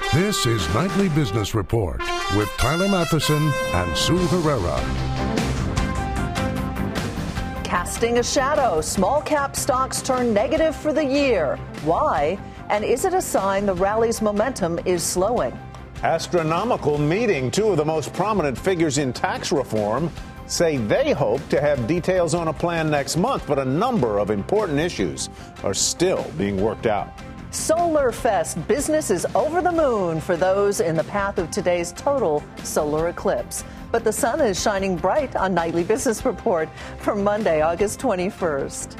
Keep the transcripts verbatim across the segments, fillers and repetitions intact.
This is Nightly Business Report with Tyler Matheson and Sue Herrera. Casting a shadow, small cap stocks turn negative for the year. Why? And is it a sign the rally's momentum is slowing? Astronomical meeting. Two of the most prominent figures in tax reform say they hope to have details on a plan next month, but a number of important issues are still being worked out. Solar Fest business is over the moon for those in the path of today's total solar eclipse. But the sun is shining bright on Nightly Business Report for Monday, August twenty-first.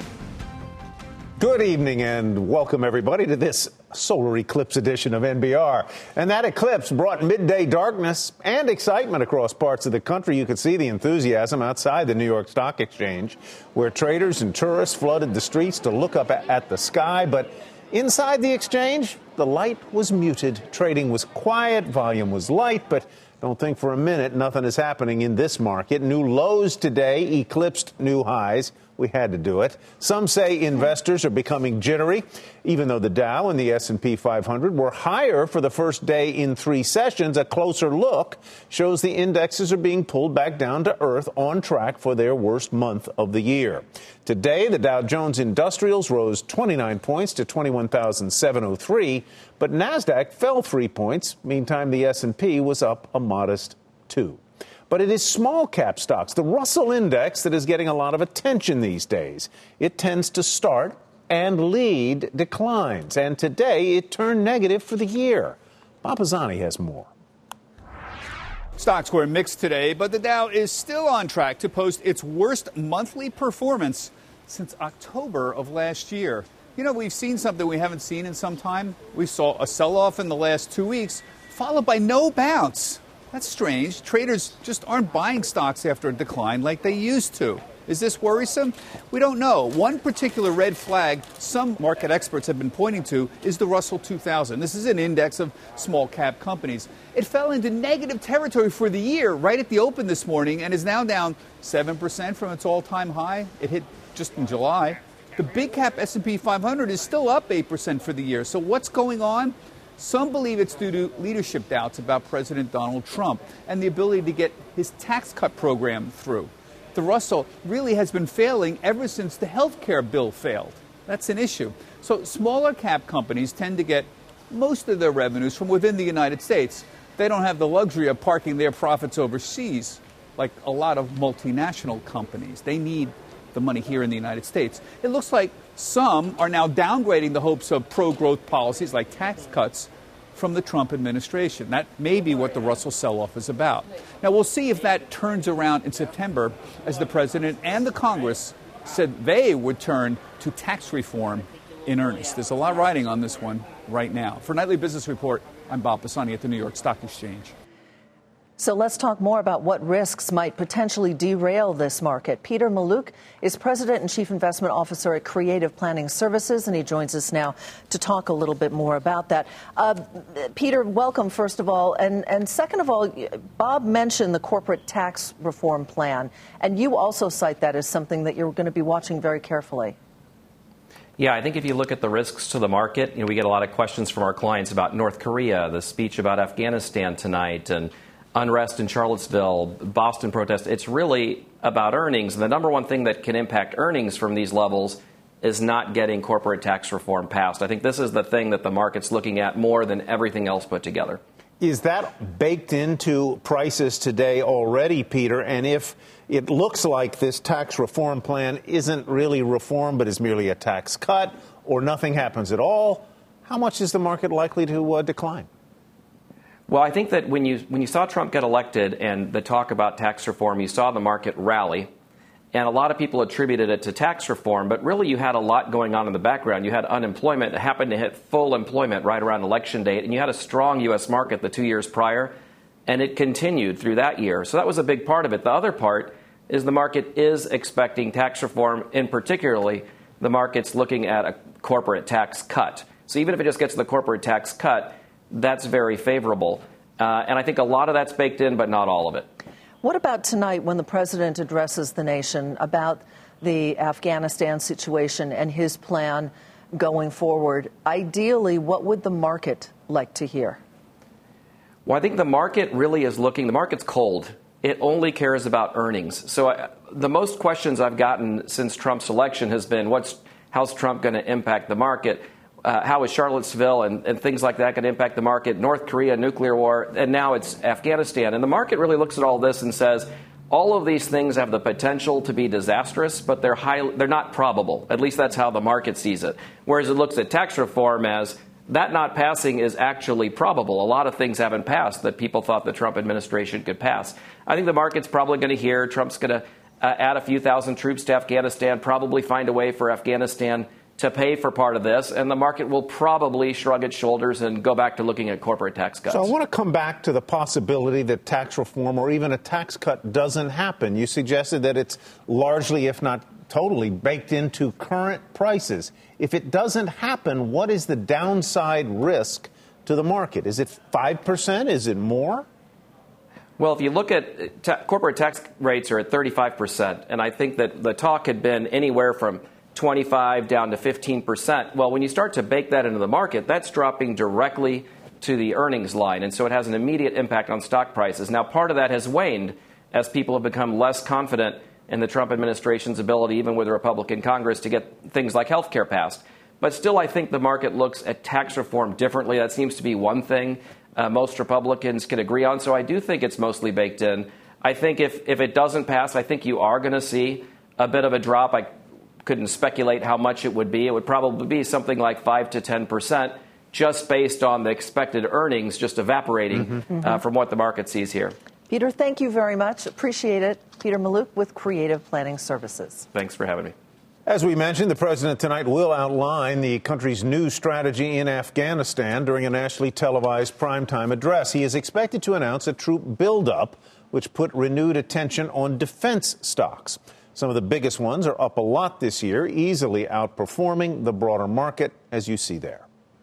Good evening and welcome everybody to this solar eclipse edition of N B R. And that eclipse brought midday darkness and excitement across parts of the country. You could see the enthusiasm outside the New York Stock Exchange, where traders and tourists flooded the streets to look up at the sky. But inside the exchange, the light was muted. Trading was quiet, volume was light, but don't think for a minute nothing is happening in this market. New lows today eclipsed new highs. We had to do it. Some say investors are becoming jittery, even though the Dow and the S and P five hundred were higher for the first day in three sessions. A closer look shows the indexes are being pulled back down to earth, on track for their worst month of the year. Today, the Dow Jones Industrials rose twenty-nine points to twenty-one thousand seven hundred three, but NASDAQ fell three points. Meantime, the S and P was up a modest two. But it is small cap stocks, the Russell Index, that is getting a lot of attention these days. It tends to start and lead declines. And today it turned negative for the year. Bob Pisani has more. Stocks were mixed today, but the Dow is still on track to post its worst monthly performance since October of last year. You know, we've seen something we haven't seen in some time. We saw a sell-off in the last two weeks, followed by no bounce. That's strange. Traders just aren't buying stocks after a decline like they used to. Is this worrisome? We don't know. One particular red flag some market experts have been pointing to is the Russell two thousand. This is an index of small cap companies. It fell into negative territory for the year right at the open this morning and is now down seven percent from its all-time high. It hit just in July. The big cap S and P five hundred is still up eight percent for the year. So what's going on? Some believe it's due to leadership doubts about President Donald Trump and the ability to get his tax cut program through. The Russell really has been failing ever since the health care bill failed. That's an issue. So smaller cap companies tend to get most of their revenues from within the United States. They don't have the luxury of parking their profits overseas like a lot of multinational companies. They need the money here in the United States. It looks like some are now downgrading the hopes of pro-growth policies like tax cuts from the Trump administration. That may be what the Russell sell-off is about. Now, we'll see if that turns around in September, as the president and the Congress said they would turn to tax reform in earnest. There's a lot riding on this one right now. For Nightly Business Report, I'm Bob Pisani at the New York Stock Exchange. So let's talk more about what risks might potentially derail this market. Peter Mallouk is President and Chief Investment Officer at Creative Planning Services, and he joins us now to talk a little bit more about that. Uh, Peter, welcome, first of all. And, and second of all, Bob mentioned the corporate tax reform plan, and you also cite that as something that you're going to be watching very carefully. Yeah, I think if you look at the risks to the market, you know, we get a lot of questions from our clients about North Korea, the speech about Afghanistan tonight, and unrest in Charlottesville, Boston protests. It's really about earnings. And the number one thing that can impact earnings from these levels is not getting corporate tax reform passed. I think this is the thing that the market's looking at more than everything else put together. Is that baked into prices today already, Peter? And if it looks like this tax reform plan isn't really reform, but is merely a tax cut, or nothing happens at all, how much is the market likely to uh, decline? Well, I think that when you when you saw Trump get elected and the talk about tax reform, you saw the market rally. And a lot of people attributed it to tax reform, but really you had a lot going on in the background. You had unemployment that happened to hit full employment right around election date, and you had a strong U S market the two years prior, and it continued through that year. So that was a big part of it. The other part is the market is expecting tax reform, and particularly the market's looking at a corporate tax cut. So even if it just gets the corporate tax cut, that's very favorable. Uh, and I think a lot of that's baked in, but not all of it. What about tonight when the president addresses the nation about the Afghanistan situation and his plan going forward? Ideally, what would the market like to hear? Well, I think the market really is looking, the market's cold. It only cares about earnings. So I, the most questions I've gotten since Trump's election has been, what's how's Trump going to impact the market? Uh, how is Charlottesville and, and things like that going to impact the market? North Korea, nuclear war, and now it's Afghanistan. And the market really looks at all this and says, all of these things have the potential to be disastrous, but they're high, they're not probable. At least that's how the market sees it. Whereas it looks at tax reform as that not passing is actually probable. A lot of things haven't passed that people thought the Trump administration could pass. I think the market's probably going to hear Trump's going to uh, add a few thousand troops to Afghanistan, probably find a way for Afghanistan to pay for part of this, and the market will probably shrug its shoulders and go back to looking at corporate tax cuts. So I want to come back to the possibility that tax reform or even a tax cut doesn't happen. You suggested that it's largely, if not totally, baked into current prices. If it doesn't happen, what is the downside risk to the market? Is it five percent? Is it more? Well, if you look at ta- corporate tax rates are at thirty-five percent, and I think that the talk had been anywhere from twenty-five down to fifteen percent. Well, when you start to bake that into the market, that's dropping directly to the earnings line. And so it has an immediate impact on stock prices. Now, part of that has waned as people have become less confident in the Trump administration's ability, even with a Republican Congress, to get things like health care passed. But still, I think the market looks at tax reform differently. That seems to be one thing uh, most Republicans can agree on. So I do think it's mostly baked in. I think if, if it doesn't pass, I think you are going to see a bit of a drop. I couldn't speculate how much it would be. It would probably be something like five to ten percent, just based on the expected earnings just evaporating mm-hmm. uh, from what the market sees here. Peter, thank you very much. Appreciate it. Peter Mallouk with Creative Planning Services. Thanks for having me. As we mentioned, the president tonight will outline the country's new strategy in Afghanistan during a nationally televised primetime address. He is expected to announce a troop buildup, which put renewed attention on defense stocks. Some of the biggest ones are up a lot this year, easily outperforming the broader market, as you see there.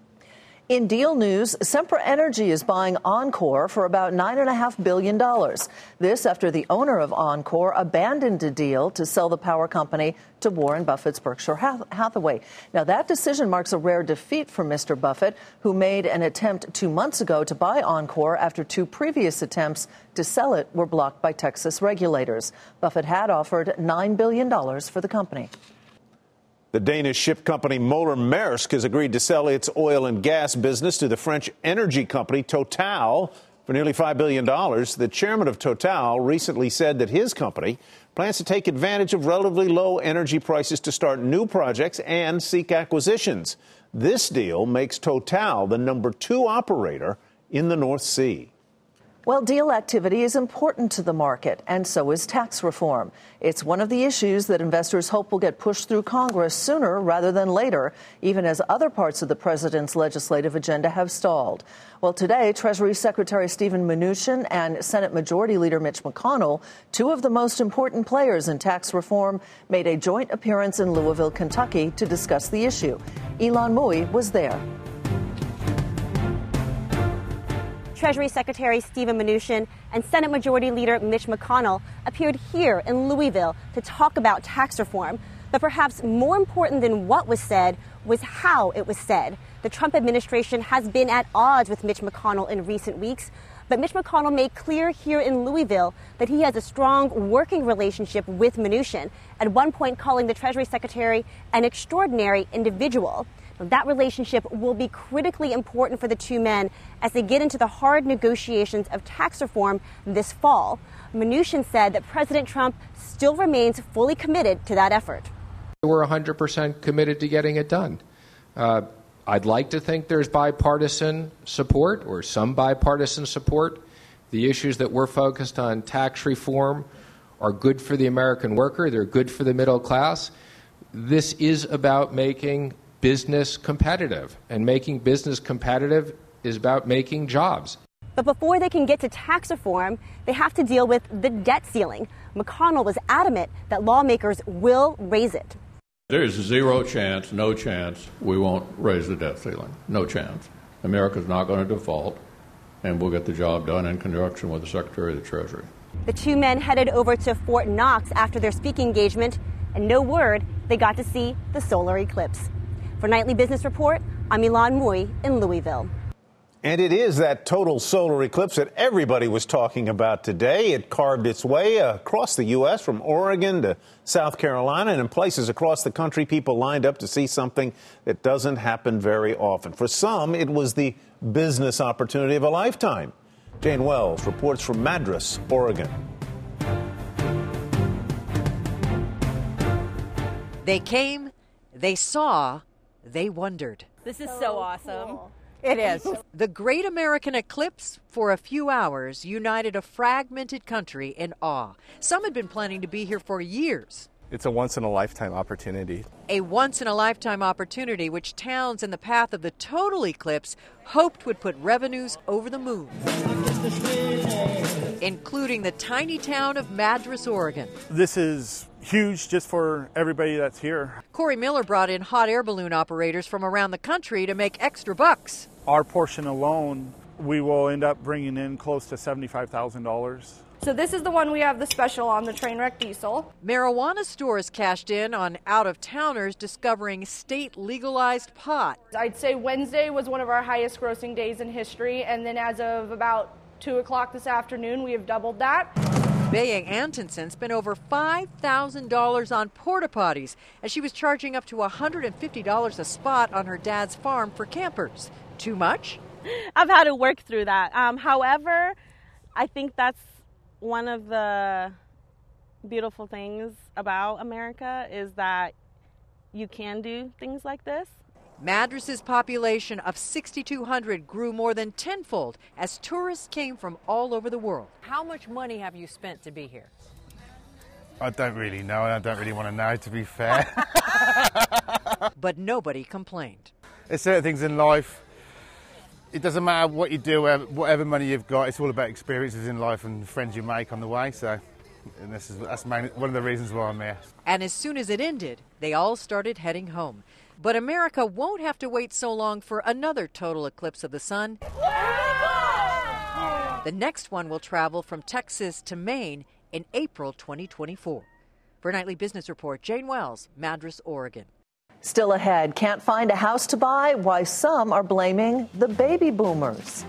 In deal news, Sempra Energy is buying Oncor for about nine point five billion dollars. This after the owner of Oncor abandoned a deal to sell the power company to Warren Buffett's Berkshire Hathaway. Now, that decision marks a rare defeat for Mister Buffett, who made an attempt two months ago to buy Oncor after two previous attempts to sell it were blocked by Texas regulators. Buffett had offered nine billion dollars for the company. The Danish ship company Moller Maersk has agreed to sell its oil and gas business to the French energy company Total for nearly five billion dollars. The chairman of Total recently said that his company plans to take advantage of relatively low energy prices to start new projects and seek acquisitions. This deal makes Total the number two operator in the North Sea. Well, deal activity is important to the market, and so is tax reform. It's one of the issues that investors hope will get pushed through Congress sooner rather than later, even as other parts of the president's legislative agenda have stalled. Well, today, Treasury Secretary Steven Mnuchin and Senate Majority Leader Mitch McConnell, two of the most important players in tax reform, made a joint appearance in Louisville, Kentucky, to discuss the issue. Ilan Mui was there. Treasury Secretary Steven Mnuchin and Senate Majority Leader Mitch McConnell appeared here in Louisville to talk about tax reform. But perhaps more important than what was said was how it was said. The Trump administration has been at odds with Mitch McConnell in recent weeks, but Mitch McConnell made clear here in Louisville that he has a strong working relationship with Mnuchin, at one point calling the Treasury Secretary an extraordinary individual. That relationship will be critically important for the two men as they get into the hard negotiations of tax reform this fall. Mnuchin said that President Trump still remains fully committed to that effort. We're one hundred percent committed to getting it done. Uh, I'd like to think there's bipartisan support or some bipartisan support. The issues that we're focused on, tax reform, are good for the American worker. They're good for the middle class. This is about making business competitive, and making business competitive is about making jobs. But before they can get to tax reform, they have to deal with the debt ceiling. McConnell was adamant that lawmakers will raise it. There's zero chance, no chance, we won't raise the debt ceiling. No chance. America's not going to default, and we'll get the job done in conjunction with the Secretary of the Treasury. The two men headed over to Fort Knox after their speaking engagement, and no word they got to see the solar eclipse. For Nightly Business Report, I'm Ilan Mui in Louisville. And it is that total solar eclipse that everybody was talking about today. It carved its way across the U S from Oregon to South Carolina, and in places across the country, people lined up to see something that doesn't happen very often. For some, it was the business opportunity of a lifetime. Jane Wells reports from Madras, Oregon. They came, they saw, they wondered. This is so awesome. It is. The Great American Eclipse, for a few hours, united a fragmented country in awe. Some had been planning to be here for years. It's a once-in-a-lifetime opportunity. A once-in-a-lifetime opportunity which towns in the path of the total eclipse hoped would put revenues over the moon, including the tiny town of Madras, Oregon. This is huge just for everybody that's here. Corey Miller brought in hot air balloon operators from around the country to make extra bucks. Our portion alone, we will end up bringing in close to seventy-five thousand dollars. So this is the one we have the special on, the Trainwreck Diesel. Marijuana stores cashed in on out-of-towners discovering state-legalized pot. I'd say Wednesday was one of our highest grossing days in history, and then as of about two o'clock this afternoon, we have doubled that. Bayang Antonsen spent over five thousand dollars on porta potties, as she was charging up to one hundred fifty dollars a spot on her dad's farm for campers. Too much? I've had to work through that. Um, however, I think that's one of the beautiful things about America is that you can do things like this. Madras's population of six thousand two hundred grew more than tenfold as tourists came from all over the world. How much money have you spent to be here? I don't really know, and I don't really want to know, to be fair. But nobody complained. There's certain things in life, it doesn't matter what you do, whatever money you've got, it's all about experiences in life and friends you make on the way, so and this is that's main, one of the reasons why I'm here. And as soon as it ended, they all started heading home. But America won't have to wait so long for another total eclipse of the sun. The next one will travel from Texas to Maine in April twenty twenty-four. For Nightly Business Report, Jane Wells, Madras, Oregon. Still ahead, can't find a house to buy, why some are blaming the baby boomers.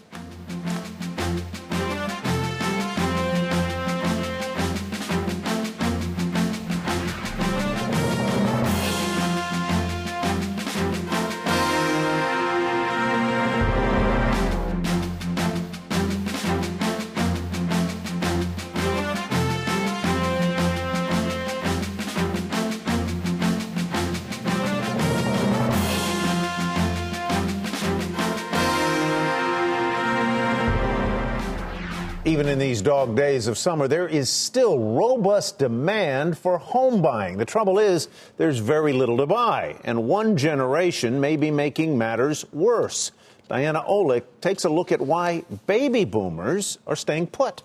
Even in these dog days of summer, there is still robust demand for home buying. The trouble is, there's very little to buy, and one generation may be making matters worse. Diana Olick takes a look at why baby boomers are staying put.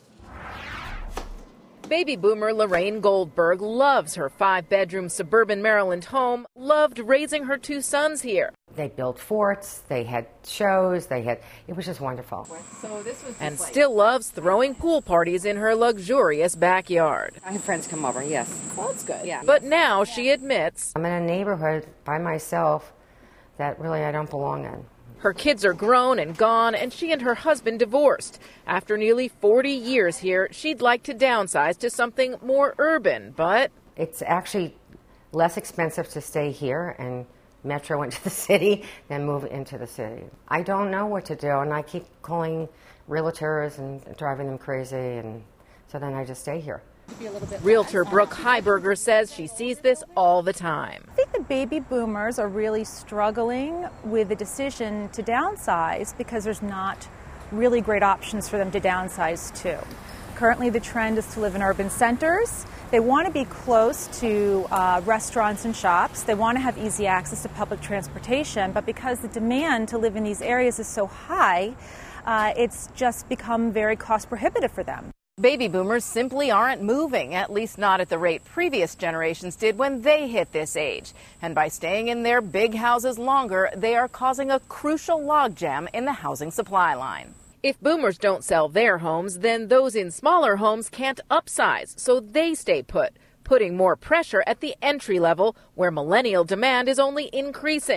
Baby boomer Lorraine Goldberg loves her five-bedroom suburban Maryland home, loved raising her two sons here. They built forts, they had shows, they had, it was just wonderful. So this was and like... still loves throwing pool parties in her luxurious backyard. I have friends come over, yes. Well, that's good. Yeah. But now she admits... I'm in a neighborhood by myself that really I don't belong in. Her kids are grown and gone, and she and her husband divorced. After nearly forty years here, she'd like to downsize to something more urban, but... It's actually less expensive to stay here and metro into the city than move into the city. I don't know what to do, and I keep calling realtors and driving them crazy, and so then I just stay here. Realtor Brooke Heiberger says she sees this all the time. I think the baby boomers are really struggling with the decision to downsize because there's not really great options for them to downsize to. Currently the trend is to live in urban centers. They want to be close to uh, restaurants and shops. They want to have easy access to public transportation, but because the demand to live in these areas is so high, uh, it's just become very cost prohibitive for them. Baby boomers simply aren't moving, at least not at the rate previous generations did when they hit this age. And by staying in their big houses longer, they are causing a crucial logjam in the housing supply line. If boomers don't sell their homes, then those in smaller homes can't upsize, so they stay put, putting more pressure at the entry level where millennial demand is only increasing.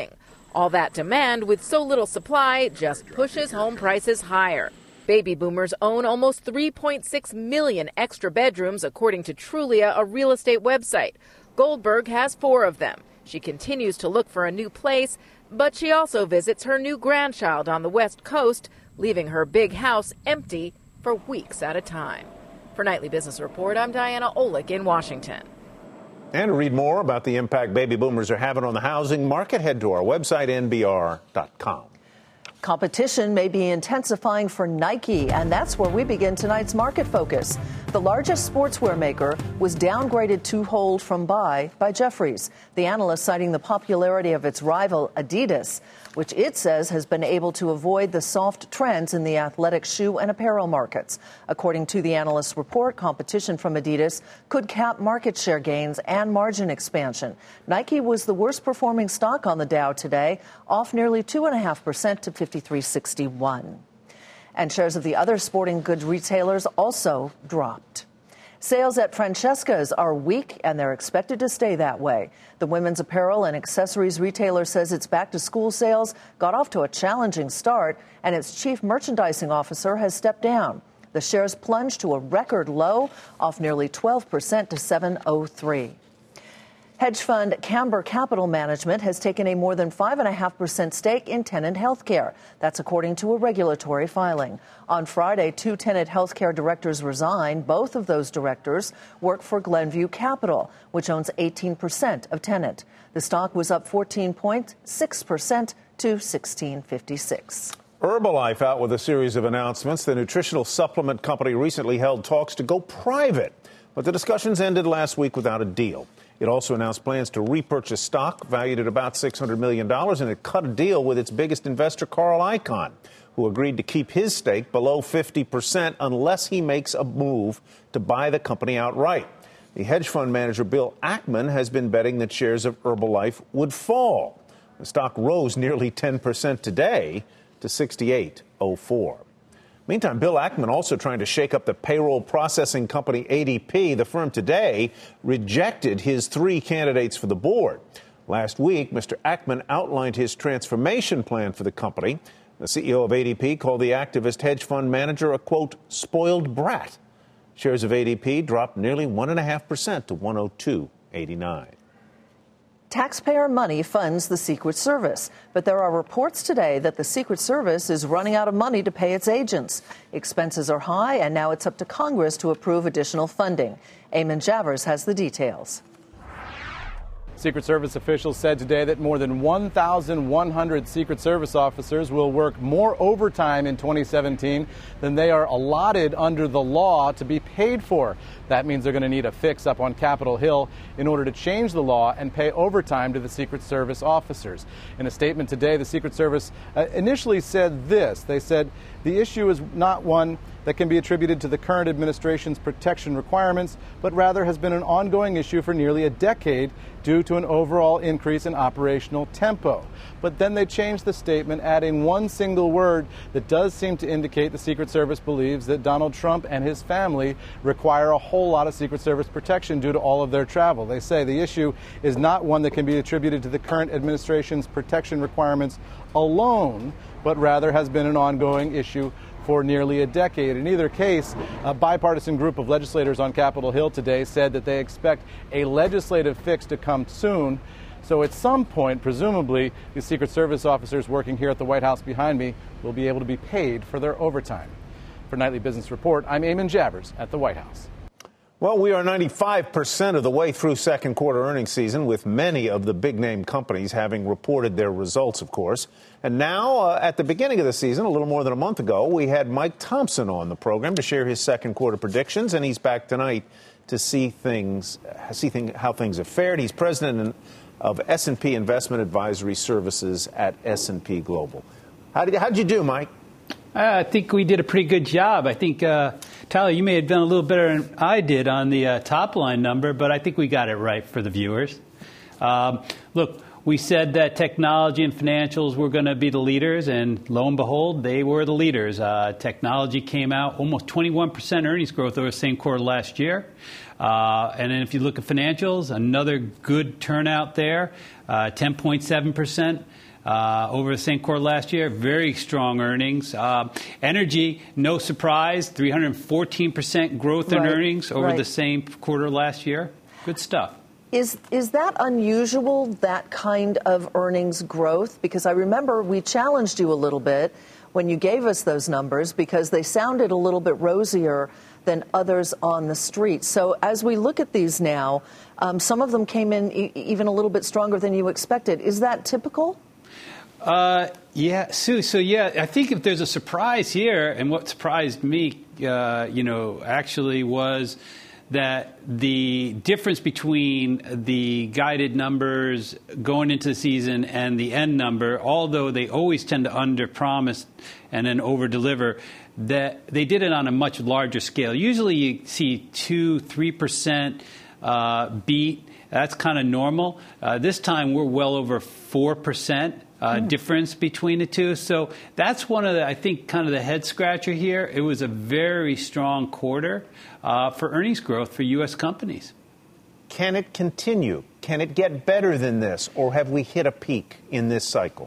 All that demand with so little supply just pushes home prices higher. Baby boomers own almost three point six million extra bedrooms, according to Trulia, a real estate website. Goldberg has four of them. She continues to look for a new place, but she also visits her new grandchild on the West Coast, leaving her big house empty for weeks at a time. For Nightly Business Report, I'm Diana Olick in Washington. And to read more about the impact baby boomers are having on the housing market, head to our website, N B R dot com. Competition may be intensifying for Nike, and that's where we begin tonight's market focus. The largest sportswear maker was downgraded to hold from buy by Jefferies, the analyst citing the popularity of its rival Adidas, which it says has been able to avoid the soft trends in the athletic shoe and apparel markets. According to the analyst's report, competition from Adidas could cap market share gains and margin expansion. Nike was the worst performing stock on the Dow today, off nearly two point five percent to fifty-three sixty-one. And shares of the other sporting goods retailers also dropped. Sales at Francesca's are weak, and they're expected to stay that way. The women's apparel and accessories retailer says its back-to-school sales got off to a challenging start, and its chief merchandising officer has stepped down. The shares plunged to a record low, off nearly twelve percent to seven oh three. Hedge fund Camber Capital Management has taken a more than five point five percent stake in Tenet Healthcare. That's according to a regulatory filing. On Friday, two Tenet Healthcare directors resigned. Both of those directors work for Glenview Capital, which owns eighteen percent of Tenet. The stock was up fourteen point six percent to sixteen fifty-six. Herbalife out with a series of announcements. The nutritional supplement company recently held talks to go private, but the discussions ended last week without a deal. It also announced plans to repurchase stock valued at about six hundred million dollars, and it cut a deal with its biggest investor, Carl Icahn, who agreed to keep his stake below fifty percent unless he makes a move to buy the company outright. The hedge fund manager, Bill Ackman, has been betting that shares of Herbalife would fall. The stock rose nearly ten percent today to sixty-eight oh four. Meantime, Bill Ackman also trying to shake up the payroll processing company A D P. The firm today rejected his three candidates for the board. Last week, Mister Ackman outlined his transformation plan for the company. The C E O of A D P called the activist hedge fund manager a, quote, spoiled brat. Shares of A D P dropped nearly one point five percent to one oh two eighty-nine. Taxpayer money funds the Secret Service, but there are reports today that the Secret Service is running out of money to pay its agents. Expenses are high, and now it's up to Congress to approve additional funding. Eamon Javers has the details. Secret Service officials said today that more than one thousand one hundred Secret Service officers will work more overtime in twenty seventeen than they are allotted under the law to be paid for. That means they're going to need a fix up on Capitol Hill in order to change the law and pay overtime to the Secret Service officers. In a statement today, the Secret Service uh, initially said this. They said the issue is not one that can be attributed to the current administration's protection requirements, but rather has been an ongoing issue for nearly a decade due to an overall increase in operational tempo. But then they changed the statement, adding one single word that does seem to indicate the Secret Service believes that Donald Trump and his family require a whole lot of Secret Service protection due to all of their travel. They say the issue is not one that can be attributed to the current administration's protection requirements alone, but rather has been an ongoing issue for nearly a decade. In either case, a bipartisan group of legislators on Capitol Hill today said that they expect a legislative fix to come soon. So at some point, presumably, the Secret Service officers working here at the White House behind me will be able to be paid for their overtime. For Nightly Business Report, I'm Eamon Javers at the White House. Well, we are ninety-five percent of the way through second quarter earnings season, with many of the big name companies having reported their results, of course. And now, uh, at the beginning of the season, a little more than a month ago, we had Mike Thompson on the program to share his second quarter predictions, and he's back tonight to see things, see thing, how things have fared. He's president of S and P Investment Advisory Services at S and P Global. How did how'd you do, Mike? I think we did a pretty good job. I think, uh, Tyler, you may have done a little better than I did on the uh, top line number, but I think we got it right for the viewers. Um, look, we said that technology and financials were going to be the leaders, and lo and behold, they were the leaders. Uh, technology came out almost twenty-one percent earnings growth over the same quarter last year. Uh, and then if you look at financials, another good turnout there, uh, ten point seven percent. Uh, over the same quarter last year, very strong earnings. Uh, energy, no surprise, three hundred fourteen percent growth in Right, earnings over right. the same quarter last year. Good stuff. Is is that unusual, that kind of earnings growth? Because I remember we challenged you a little bit when you gave us those numbers because they sounded a little bit rosier than others on the street. So as we look at these now, um, some of them came in e- even a little bit stronger than you expected. Is that typical? Uh, yeah, Sue. So, yeah, I think if there's a surprise here, and what surprised me, uh, you know, actually was that the difference between the guided numbers going into the season and the end number, although they always tend to underpromise and then overdeliver, that they did it on a much larger scale. Usually you see two, three percent uh, beat. That's kind of normal. Uh, this time we're well over four percent. Uh, mm. difference between the two. So that's one of the, I think, kind of the head scratcher here. It was a very strong quarter uh, for earnings growth for U S companies. Can it continue? Can it get better than this? Or have we hit a peak in this cycle?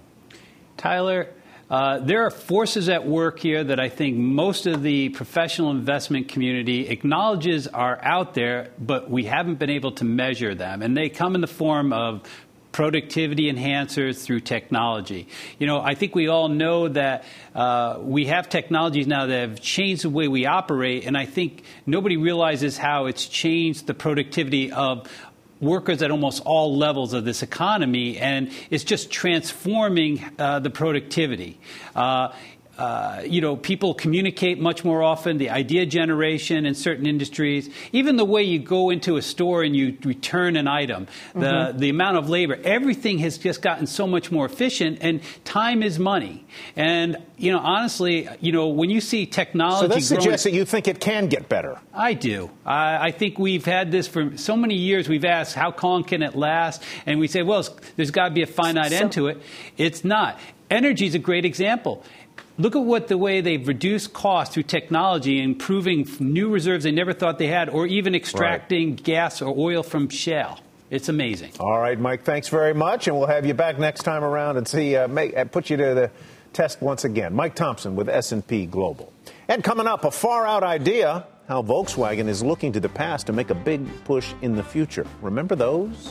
Tyler, uh, there are forces at work here that I think most of the professional investment community acknowledges are out there, but we haven't been able to measure them. And they come in the form of productivity enhancers through technology. You know, I think we all know that uh, we have technologies now that have changed the way we operate, and I think nobody realizes how it's changed the productivity of workers at almost all levels of this economy, and it's just transforming uh, the productivity. Uh, Uh, you know, people communicate much more often, the idea generation in certain industries, even the way you go into a store and you return an item, the, mm-hmm. the amount of labor, everything has just gotten so much more efficient, and time is money. And, you know, honestly, you know, when you see technology So this growing, suggests that you think it can get better. I do. I, I think we've had this for so many years. We've asked, how long can it last? And we say, well, there's got to be a finite So- end to it. It's not. Energy is a great example. Look at what the way they've reduced costs through technology, improving new reserves they never thought they had, or even extracting right. gas or oil from shale. It's amazing. All right, Mike, thanks very much, and we'll have you back next time around and see, uh, make, uh, put you to the test once again. Mike Thompson with S and P Global. And coming up, a far-out idea, how Volkswagen is looking to the past to make a big push in the future. Remember those?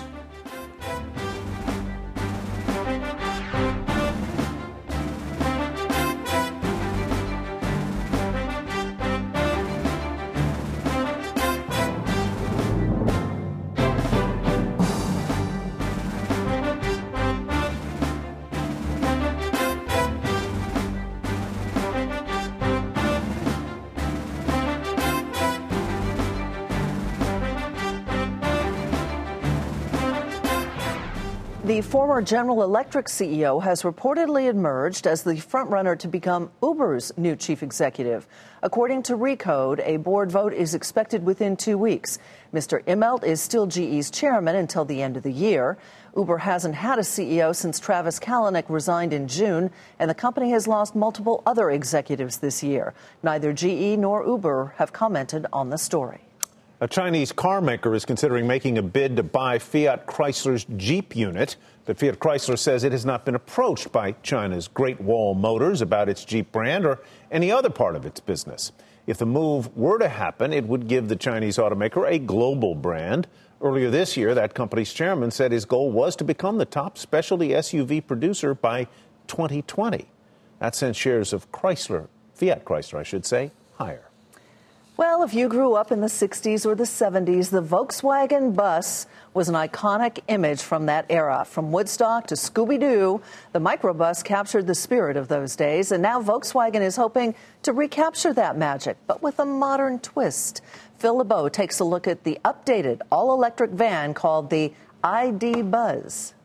The former General Electric C E O has reportedly emerged as the frontrunner to become Uber's new chief executive. According to Recode, a board vote is expected within two weeks. Mister Immelt is still G E's chairman until the end of the year. Uber hasn't had a C E O since Travis Kalanick resigned in June, and the company has lost multiple other executives this year. Neither G E nor Uber have commented on the story. A Chinese car maker is considering making a bid to buy Fiat Chrysler's Jeep unit. But Fiat Chrysler says it has not been approached by China's Great Wall Motors about its Jeep brand or any other part of its business. If the move were to happen, it would give the Chinese automaker a global brand. Earlier this year, that company's chairman said his goal was to become the top specialty S U V producer by twenty twenty. That sent shares of Chrysler, Fiat Chrysler, I should say, higher. Well, if you grew up in the sixties or the seventies, the Volkswagen bus was an iconic image from that era. From Woodstock to Scooby-Doo, the microbus captured the spirit of those days, and now Volkswagen is hoping to recapture that magic, but with a modern twist. Phil LeBeau takes a look at the updated all-electric van called the I D Buzz.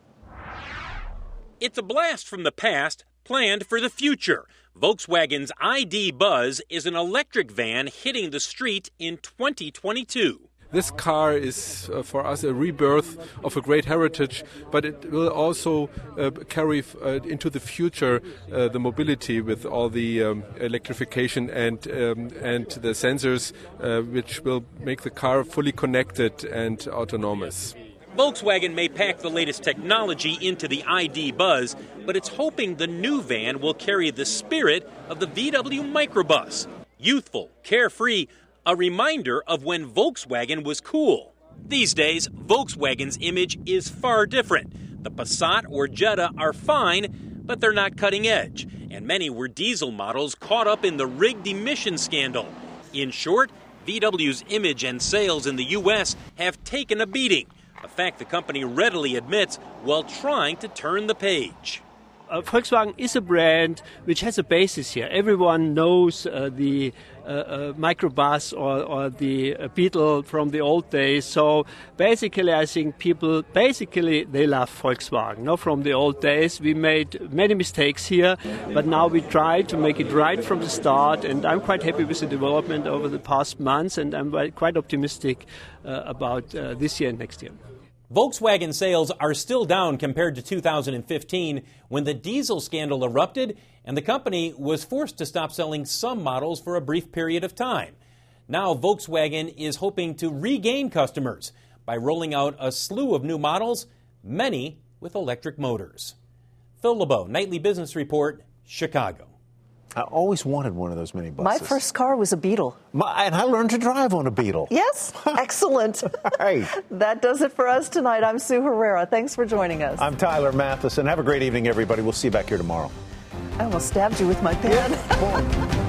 It's a blast from the past, planned for the future. Volkswagen's I D Buzz is an electric van hitting the street in twenty twenty-two. This car is, uh, for us, a rebirth of a great heritage, but it will also uh, carry uh, into the future uh, the mobility with all the um, electrification and um, and the sensors, uh, which will make the car fully connected and autonomous. Volkswagen may pack the latest technology into the I D Buzz, but it's hoping the new van will carry the spirit of the V W Microbus. Youthful, carefree, a reminder of when Volkswagen was cool. These days, Volkswagen's image is far different. The Passat or Jetta are fine, but they're not cutting edge, and many were diesel models caught up in the rigged emission scandal. In short, V W's image and sales in the U S have taken a beating, a fact the company readily admits while trying to turn the page. Uh, Volkswagen is a brand which has a basis here. Everyone knows uh, the uh, uh, Microbus or, or the uh, Beetle from the old days. So basically, I think people, basically, they love Volkswagen. No, from the old days, we made many mistakes here, but now we try to make it right from the start. And I'm quite happy with the development over the past months, and I'm quite optimistic uh, about uh, this year and next year. Volkswagen sales are still down compared to two thousand fifteen when the diesel scandal erupted and the company was forced to stop selling some models for a brief period of time. Now Volkswagen is hoping to regain customers by rolling out a slew of new models, many with electric motors. Phil LeBeau, Nightly Business Report, Chicago. I always wanted one of those minibuses. My first car was a Beetle. My, and I learned to drive on a Beetle. Yes, excellent. Right. That does it for us tonight. I'm Sue Herrera. Thanks for joining us. I'm Tyler Matheson. Have a great evening, everybody. We'll see you back here tomorrow. I almost stabbed you with my pen. Yeah.